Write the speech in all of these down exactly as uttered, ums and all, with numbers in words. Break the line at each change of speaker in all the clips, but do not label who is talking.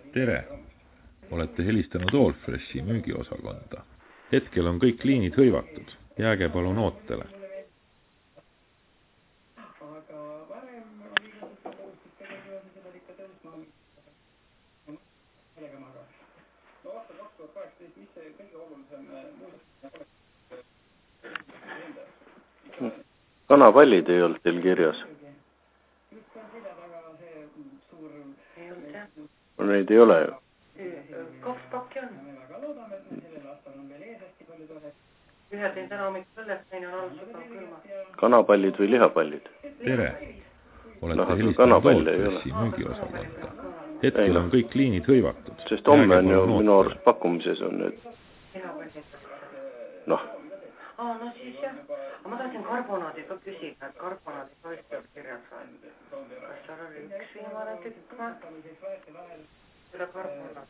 tere! Olete helistanud Allfreshi müügiosakonda. Hetkel on kõik liinid hõivatud. Jääge palun ootele.
Kanapallid ei olnud teil kirjas. Neid ei ole ju.
Kaks pakki on. Ühe teen täna hommikul üles, teine on olnud juba külma.
Kanapallid või lihapallid?
Tere! Olete
No,
helistanud Allfreshi müügiosakonda. Hetkel on kõik liinid hõivatud.
Sest homme on ju minu arust pakkumises on need. Noh.
Aa, no siis jah. Ma tahtsin karbonaadi ka küsida, et karbonaadi paistab kirjas on. Kas seal oli üks viimane tükk ma? Üle karbonaad.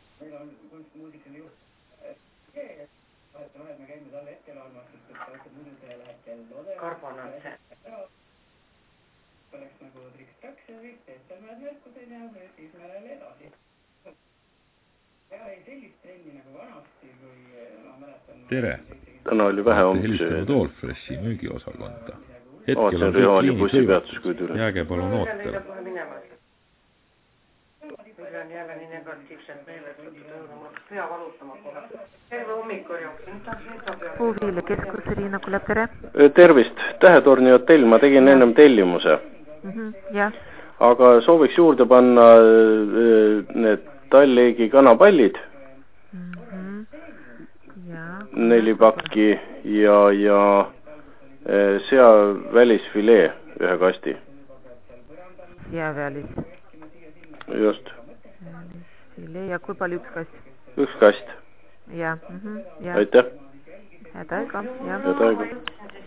Karbonaad see.
Tere!
Täna oli vähe
Olete helistanud Allfreshi müügiosakonda. Hetkel on
kõik
liinid hõivatud. Jääge palun ootele.
Meil on jälle nii negatiivselt meeles, et pea valutama kohe. Terve hommikul jooksin.
Puuviile keskus Riina Kulep, tere!
Tervist! Tähetorni hotell, ma tegin ennem tellimuse.
Mm-hmm, jah.
Aga sooviks juurde panna need Talleegi kanapallid.
Mm-hmm. Ja,
neli pakki ja, ja seavälisfilee ühe kasti.
Seavälis.
Just.
Filee ja kui palju üks kast?
Üks kast.
Ja, mm-hmm, ja.
Aitäh.
Head aega. Ja.
Head aega.